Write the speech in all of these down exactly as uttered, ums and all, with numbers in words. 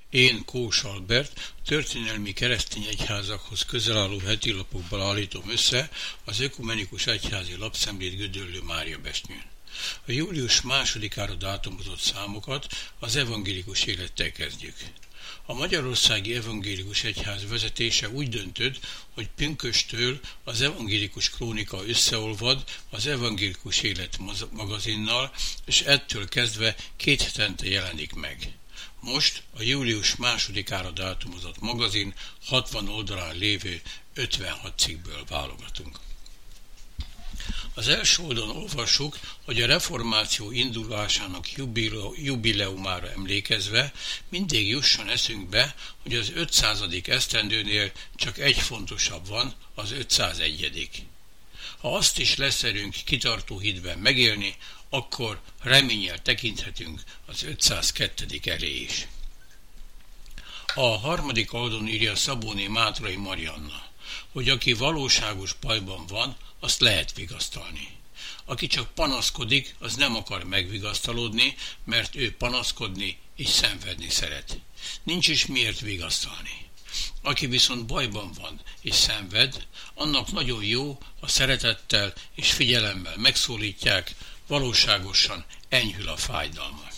Én, Kós Albert, történelmi keresztény egyházakhoz közel álló hetilapokból állítom össze az Ökumenikus Egyházi Lapszemlét Gödöllő Mária Bestnyőn. A július másodikára dátumozott számokat az evangélikus élettel kezdjük. A Magyarországi Evangélikus Egyház vezetése úgy döntött, hogy pünkösttől az Evangélikus Krónika összeolvad az Evangélikus Élet magazinnal, és ettől kezdve két hetente jelenik meg. Most a július másodikára dátumozott magazin hatvan oldalán lévő ötvenhat cikkből válogatunk. Az első oldalon olvassuk, hogy a reformáció indulásának jubileumára emlékezve mindig jusson eszünkbe, hogy az ötszázadik esztendőnél csak egy fontosabb van, az ötszázegyedik. Ha azt is lesz erőnk kitartó hitben megélni, akkor reménnyel tekinthetünk az ötszázkettő elé is. A harmadik oldalon írja Szabóné Mátrai Marianna, hogy aki valóságos bajban van, azt lehet vigasztalni. Aki csak panaszkodik, az nem akar megvigasztalódni, mert ő panaszkodni és szenvedni szeret. Nincs is miért vigasztalni. Aki viszont bajban van és szenved, annak nagyon jó, ha szeretettel és figyelemmel megszólítják, valóságosan enyhül a fájdalma.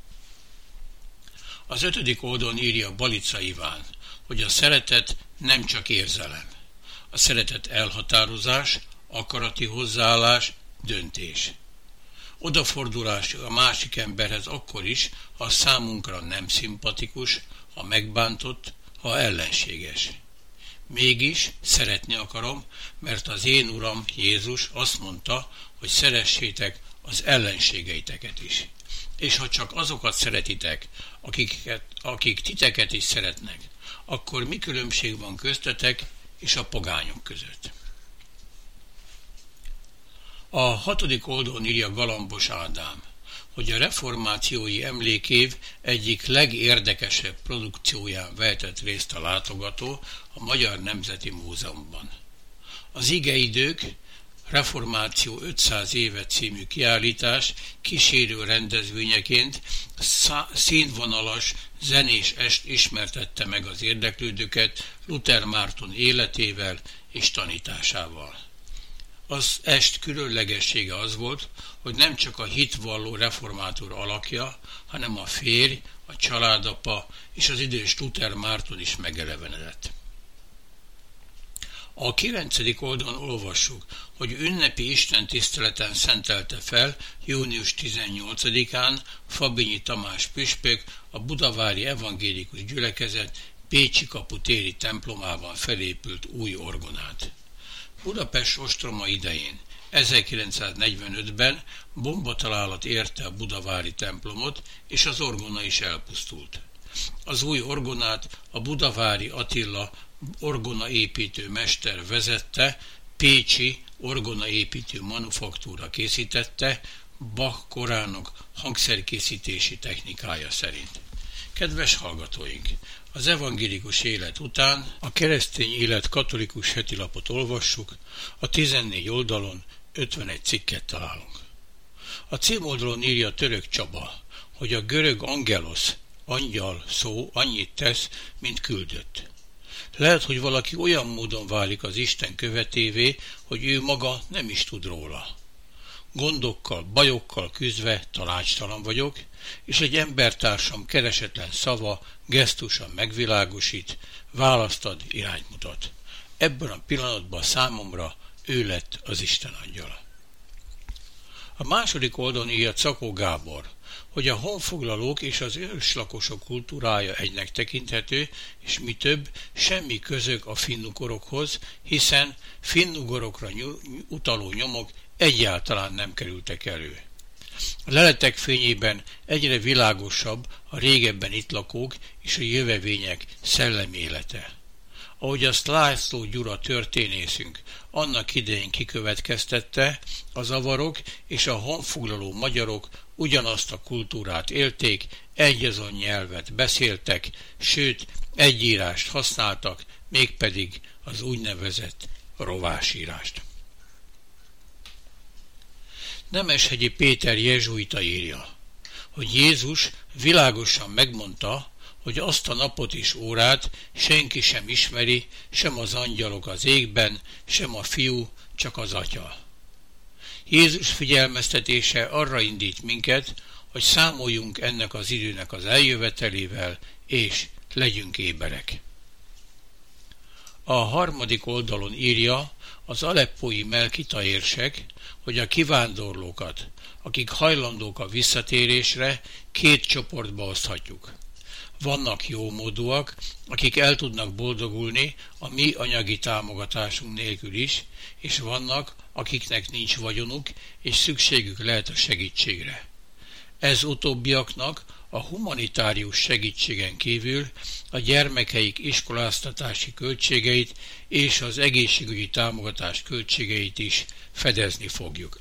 Az ötödik oldalon írja Balica Iván, hogy a szeretet nem csak érzelem. A szeretet elhatározás, akarati hozzáállás, döntés. Odafordulás a másik emberhez akkor is, ha számunkra nem szimpatikus, ha megbántott, ha ellenséges. Mégis szeretni akarom, mert az én Uram Jézus azt mondta, hogy szeressétek az ellenségeiteket is. És ha csak azokat szeretitek, akiket, akik titeket is szeretnek, akkor mi különbség van köztetek és a pogányok között? A hatodik oldalon írja Galambos Ádám, hogy a reformációi emlékév egyik legérdekesebb produkcióján vehetett részt a látogató a Magyar Nemzeti Múzeumban. Az igeidők Reformáció ötszáz éve című kiállítás kísérő rendezvényeként színvonalas zenés est ismertette meg az érdeklődőket Luther Márton életével és tanításával. Az est különlegessége az volt, hogy nem csak a hitvalló reformátor alakja, hanem a férj, a családapa és az idős Luther Márton is megelevenedett. A kilencedik oldalon olvassuk, hogy ünnepi istentiszteleten szentelte fel június tizennyolcadikán Fabinyi Tamás püspök a budavári evangélikus gyülekezet Pécsi kapu téri templomában felépült új orgonát. Budapest ostroma idején, ezerkilencszáznegyvenötben bombatalálat érte a budavári templomot, és az orgona is elpusztult. Az új orgonát a budavári Attila orgonaépítő mester vezette, pécsi orgonaépítő manufaktúra készítette, Bach korának hangszerkészítési technikája szerint. Kedves hallgatóink! Az evangélikus élet után a keresztény élet katolikus hetilapot olvassuk, a tizennégy oldalon ötvenegy cikket találunk. A címoldalon írja Török Csaba, hogy a görög angelos, angyal szó annyit tesz, mint küldött. Lehet, hogy valaki olyan módon válik az Isten követévé, hogy ő maga nem is tud róla. Gondokkal, bajokkal küzdve tanácstalan vagyok, és egy embertársam keresetlen szava, gesztusa megvilágosít, választ ad, irányt mutat. Ebben a pillanatban számomra ő lett az Isten angyala. A második oldalon írja Czakó Gábor, hogy a honfoglalók és az őslakosok kultúrája egynek tekinthető, és mi több, semmi közök a finnugorokhoz, hiszen finnugorokra utaló nyomok egyáltalán nem kerültek elő. A leletek fényében egyre világosabb a régebben itt lakók és a jövevények szellemi élete. Ahogy azt László Gyura történészünk annak idején kikövetkeztette, az avarok és a honfoglaló magyarok ugyanazt a kultúrát élték, egyazon nyelvet beszéltek, sőt, egy írást használtak, mégpedig az úgynevezett rovásírást. Nemeshegyi Péter jezsuita írja, hogy Jézus világosan megmondta, hogy azt a napot és órát senki sem ismeri, sem az angyalok az égben, sem a fiú, csak az atya. Jézus figyelmeztetése arra indít minket, hogy számoljunk ennek az időnek az eljövetelével, és legyünk éberek. A harmadik oldalon írja az aleppói melkita érsek, hogy a kivándorlókat, akik hajlandók a visszatérésre, két csoportba oszthatjuk. Vannak jómódúak, akik el tudnak boldogulni a mi anyagi támogatásunk nélkül is, és vannak, akiknek nincs vagyonuk, és szükségük lehet a segítségre. Ez utóbbiaknak a humanitárius segítségen kívül a gyermekeik iskoláztatási költségeit és az egészségügyi támogatás költségeit is fedezni fogjuk.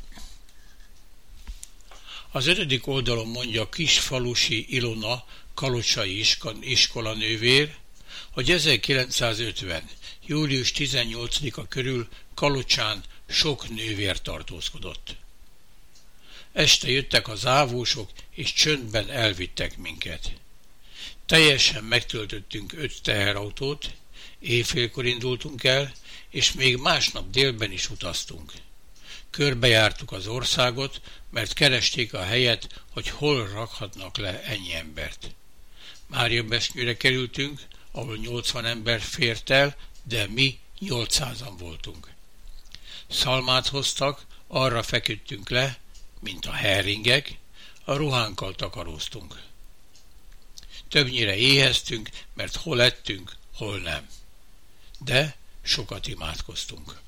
Az ötödik oldalon mondja Kisfalusi Ilona kalocsai iskolanővér, hogy ezerkilencszázötven. július tizennyolcadika körül Kalocsán sok nővér tartózkodott. Este jöttek az ávósok, és csöndben elvittek minket. Teljesen megtöltöttünk öt teherautót, éjfélkor indultunk el, és még másnap délben is utaztunk. Körbejártuk az országot, mert keresték a helyet, hogy hol rakhatnak le ennyi embert. Máriabesznyőre kerültünk, ahol nyolcvan ember fért el, de mi nyolcszázan voltunk. Szalmát hoztak, arra feküdtünk le, mint a herringek, a ruhánkkal takaróztunk. Többnyire éheztünk, mert hol ettünk, hol nem. De sokat imádkoztunk.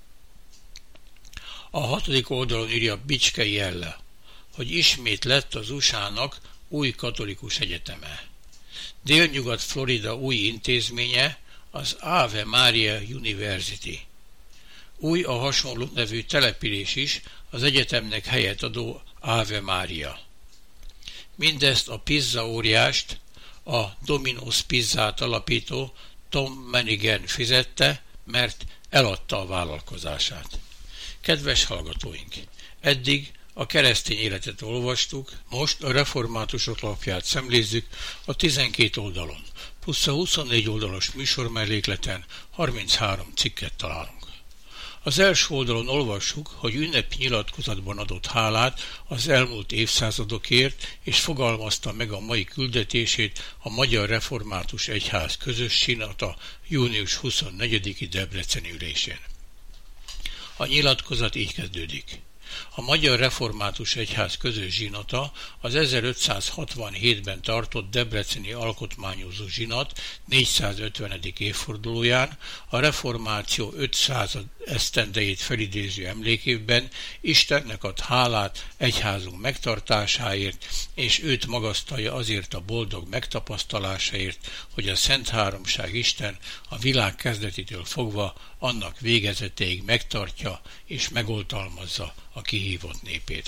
A hatodik oldalon írja Bicskei Jelle, hogy ismét lett az u es á-nak új katolikus egyeteme. Délnyugat Florida új intézménye az Ave Maria University. Új a hasonló nevű település is, az egyetemnek helyet adó Ave Maria. Mindezt a pizza óriást, a Domino's Pizzát alapító Tom Manigan fizette, mert eladta a vállalkozását. Kedves hallgatóink, eddig a keresztény életet olvastuk, most a reformátusok lapját szemlézzük a tizenkét oldalon, plusz a huszonnégy oldalas műsormellékleten harminchárom cikket találunk. Az első oldalon olvassuk, hogy ünnepi nyilatkozatban adott hálát az elmúlt évszázadokért, és fogalmazta meg a mai küldetését a Magyar Református Egyház közös sinata június huszonnegyediki debreceni ülésén. A nyilatkozat így kezdődik. A Magyar Református Egyház közös zsinata az ezerötszázhatvanhétben tartott debreceni alkotmányozó zsinat négyszázötvenedik évfordulóján a reformáció ötszázad esztendejét felidéző emlékévben Istennek ad hálát egyházunk megtartásáért, és őt magasztalja azért a boldog megtapasztalásáért, hogy a Szent Háromság Isten a világ kezdetétől fogva annak végezetéig megtartja és megoltalmazza a kihívott népét.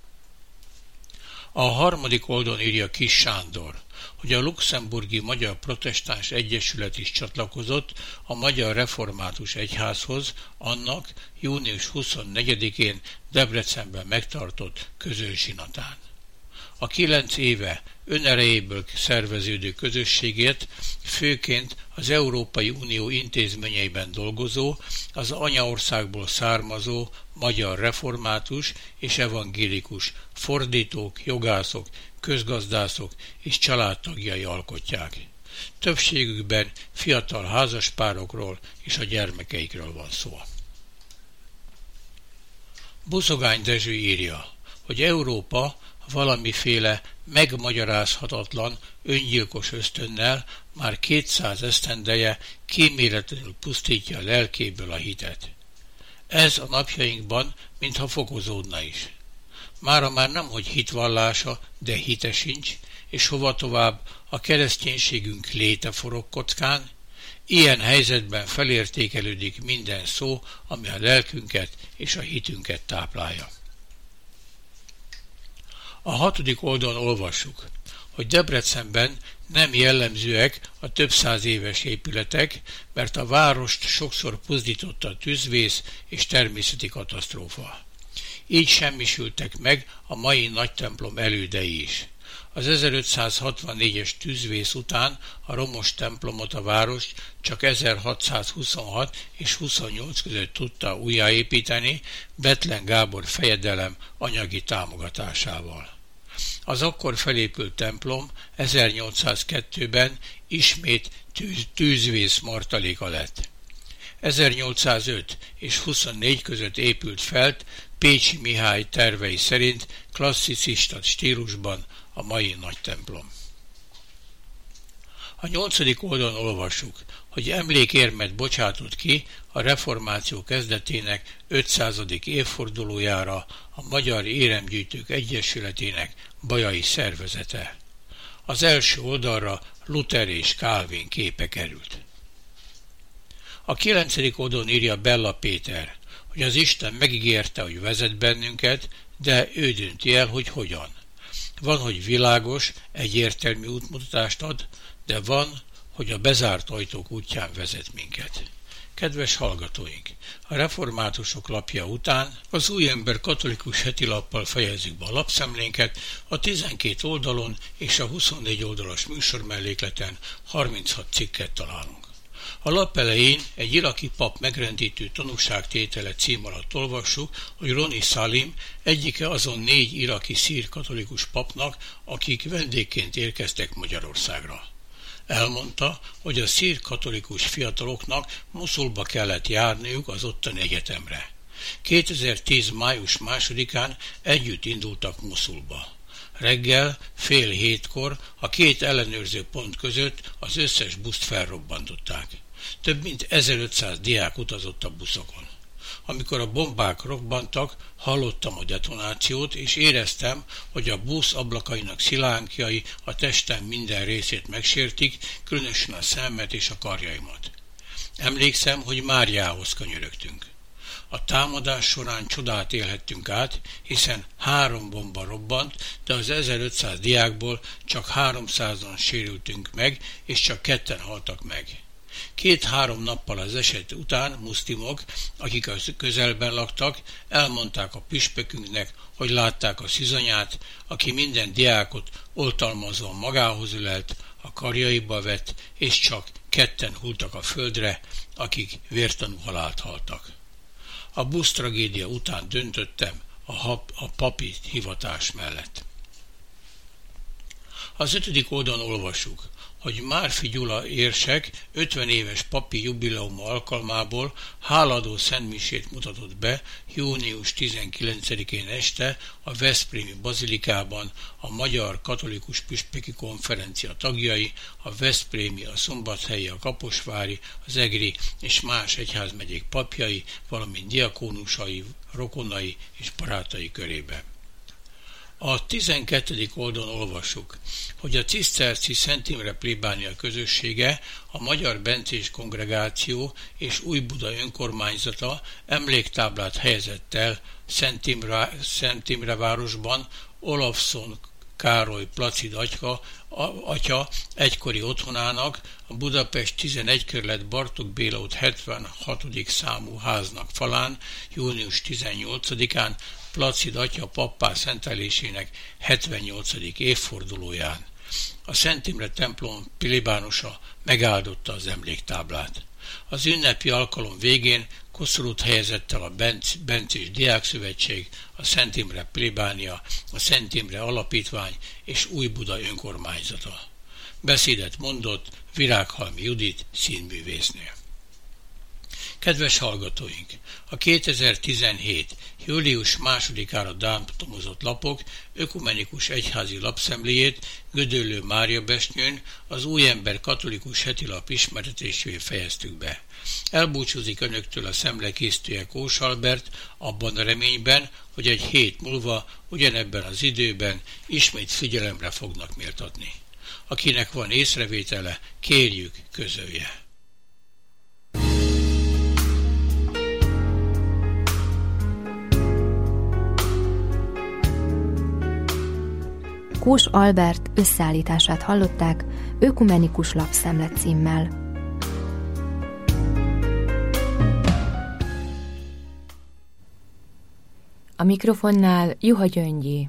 A harmadik oldalon írja Kis Sándor, hogy a Luxemburgi Magyar Protestáns Egyesület is csatlakozott a Magyar Református Egyházhoz annak június huszonnegyedikén Debrecenben megtartott közös zsinatán. A kilenc éve önerejéből szerveződő közösségért főként az Európai Unió intézményeiben dolgozó, az anyaországból származó magyar református és evangélikus fordítók, jogászok, közgazdászok és családtagjai alkotják. Többségükben fiatal házaspárokról és a gyermekeikről van szó. Buszogány Dezső írja, hogy Európa valamiféle megmagyarázhatatlan, öngyilkos ösztönnel már kétszáz esztendeje kíméletlenül pusztítja a lelkéből a hitet. Ez a napjainkban mintha fokozódna is. Mára már nem hogy hitvallása, de hite sincs, és hova tovább a kereszténységünk léte forog kockán. Ilyen helyzetben felértékelődik minden szó, ami a lelkünket és a hitünket táplálja. A hatodik oldalon olvassuk, hogy Debrecenben nem jellemzőek a több száz éves épületek, mert a várost sokszor pusztította a tűzvész és természeti katasztrófa. Így semmisültek meg a mai nagy templom elődei is. Az ezerötszázhatvannégyes tűzvész után a romos templomot a város csak ezerhatszázhuszonhat és huszonnyolc között tudta újjáépíteni Bethlen Gábor fejedelem anyagi támogatásával. Az akkor felépült templom ezernyolcszázkettőben ismét tűz, tűzvész martaléka lett. ezernyolcszázöt és huszonnégy között épült fel Pécsi Mihály tervei szerint klasszicista stílusban a mai nagy templom. A nyolcadik oldalon olvassuk, hogy emlékérmet bocsátott ki a reformáció kezdetének ötszázadik évfordulójára a Magyar Éremgyűjtők Egyesületének bajai szervezete. Az első oldalra Luther és Kálvin képe került. A kilencedik oldalon írja Bella Péter, hogy az Isten megígérte, hogy vezet bennünket, de ő dönti el, hogy hogyan. Van, hogy világos, egyértelmű útmutatást ad, de van, hogy a bezárt ajtók útján vezet minket. Kedves hallgatóink! A reformátusok lapja után az Újember katolikus heti lappal fejezzük be a lapszemlénket, a tizenkét oldalon és a huszonnégy oldalas műsormellékleten harminchat cikket találunk. A lap elején egy iraki pap megrendítő tanúságtétele cím alatt olvassuk, hogy Roni Salim egyike azon négy iraki szír katolikus papnak, akik vendégként érkeztek Magyarországra. Elmondta, hogy a szír katolikus fiataloknak Moszulba kellett járniuk az ottani egyetemre. kétezer-tíz. május másodikán együtt indultak Moszulba. Reggel fél hétkor a két ellenőrző pont között az összes buszt felrobbantották. Több mint ezerötszáz diák utazott a buszokon. Amikor a bombák robbantak, hallottam a detonációt, és éreztem, hogy a busz ablakainak szilánkjai a testem minden részét megsértik, különösen a szemmet és a karjaimat. Emlékszem, hogy Máriához könyörögtünk. A támadás során csodát élhettünk át, hiszen három bomba robbant, de az ezerötszáz diákból csak háromszázan sérültünk meg, és csak ketten haltak meg. Két-három nappal az eset után muszlimok, akik a közelben laktak, elmondták a püspökünknek, hogy látták a szizanyát, aki minden diákot oltalmazóan magához ölelt, a karjaiba vett, és csak ketten hulltak a földre, akik vértanú halált haltak. A busz tragédia után döntöttem a, hap, a papi hivatás mellett. Az ötödik oldalon olvassuk, hogy Márfi Gyula érsek ötven éves papi jubileum alkalmából háladó szentmisét mutatott be június tizenkilencedikén este a veszprémi bazilikában a Magyar Katolikus Püspöki Konferencia tagjai, a veszprémi, a szombathelyi, a kaposvári, az egri és más egyházmegyék papjai, valamint diakónusai, rokonai és barátai körében. A tizenkettedik oldalon olvassuk, hogy a ciszterci Szent Imre plébánia közössége, a Magyar Bencés Kongregáció és Újbuda önkormányzata emléktáblát helyezett el Szent Imre, Szent Imre városban Olafson Károly Placid atya, atya egykori otthonának, a Budapest tizenegy kerület Bartók Béla út hetvenhatodik számú háznak falán június tizennyolcadikán Placid atya pappá szentelésének hetvennyolcadik évfordulóján. A Szent Imre templom plébánosa megáldotta az emléktáblát. Az ünnepi alkalom végén koszorút helyezett el a Benc, Bencés Diákszövetség, a Szent Imre plébánia, a Szent Imre alapítvány és Újbuda önkormányzata. Beszédet mondott Virághalmi Judit színművésznő. Kedves hallgatóink! A kétezer-tizenhét. július másodikára dátumozott lapok ökumenikus egyházi lapszemléjét Gödöllő Mária Besnyőn, az Újember katolikus heti lap ismertetésével fejeztük be. Elbúcsúzik önöktől a szemlekészítője Kós Albert, abban a reményben, hogy egy hét múlva ugyanebben az időben ismét figyelemre fognak méltatni. Akinek van észrevétele, kérjük, közölje. Kós Albert összeállítását hallották Ökumenikus lapszemle címmel. A mikrofonnál Juha Gyöngyi.